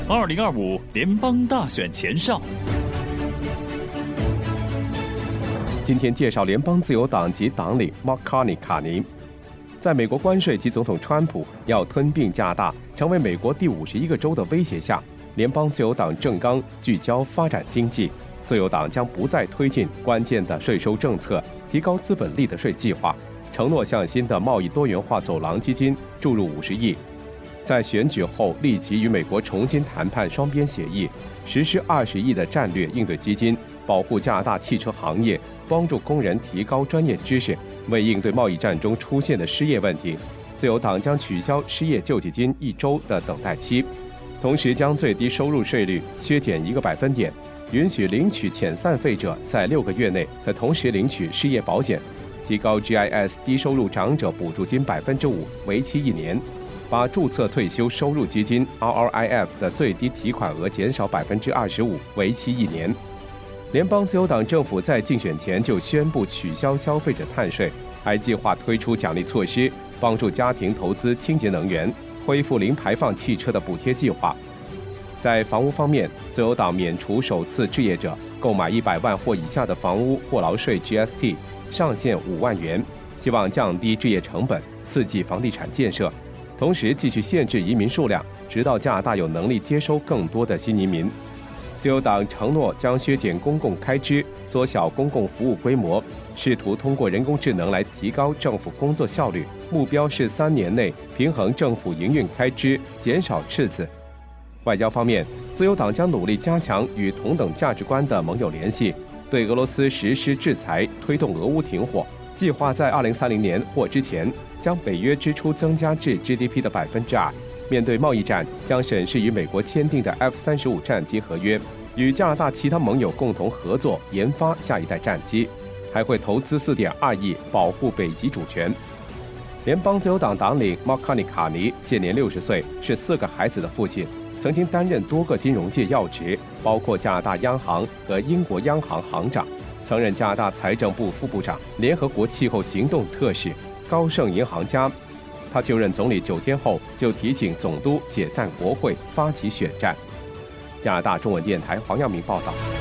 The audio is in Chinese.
2025联邦大选前哨。 今天介绍联邦自由党籍党领 McCartney 卡尼。在美国关税及总统川普要吞并加拿大，成为美国第51个州的威胁下，联邦自由党政纲聚焦发展经济。自由党将不再推进关键的税收政策，提高资本利得税计划，承诺向新的贸易多元化走廊基金注入50亿。在选举后立即与美国重新谈判双边协议，实施20亿的战略应对基金，保护加拿大汽车行业，帮助工人提高专业知识，为应对贸易战中出现的失业问题，自由党将取消失业救济金1周的等待期，同时将最低收入税率削减1个百分点，允许领取遣散费者在6个月内可同时领取失业保险，提高 GIS 低收入长者补助金5%，为期1年。把注册退休收入基金 RRIF 的最低提款额减少25%，为期1年。联邦自由党政府在竞选前就宣布取消消费者碳税，还计划推出奖励措施，帮助家庭投资清洁能源，恢复零排放汽车的补贴计划。在房屋方面，自由党免除首次置业者购买100万或以下的房屋货劳税 GST 上限5万元，希望降低置业成本，刺激房地产建设。同时继续限制移民数量，直到加拿大有能力接收更多的新移民。自由党承诺将削减公共开支，缩小公共服务规模，试图通过人工智能来提高政府工作效率，目标是3年内平衡政府营运开支，减少赤字。外交方面，自由党将努力加强与同等价值观的盟友联系，对俄罗斯实施制裁，推动俄乌停火，计划在2030年或之前将北约支出增加至 GDP 的2%。面对贸易战，将审视与美国签订的 F-35战机合约，与加拿大其他盟友共同合作研发下一代战机，还会投资4.2亿保护北极主权。联邦自由党党领 McCartney 卡尼现年60岁，是4个孩子的父亲，曾经担任多个金融界要职，包括加拿大央行和英国央行行长，曾任加拿大财政部副部长、联合国气候行动特使、高盛银行家。他就任总理9天后，就提醒总督解散国会，发起选战。加拿大中文电台黄耀明报道。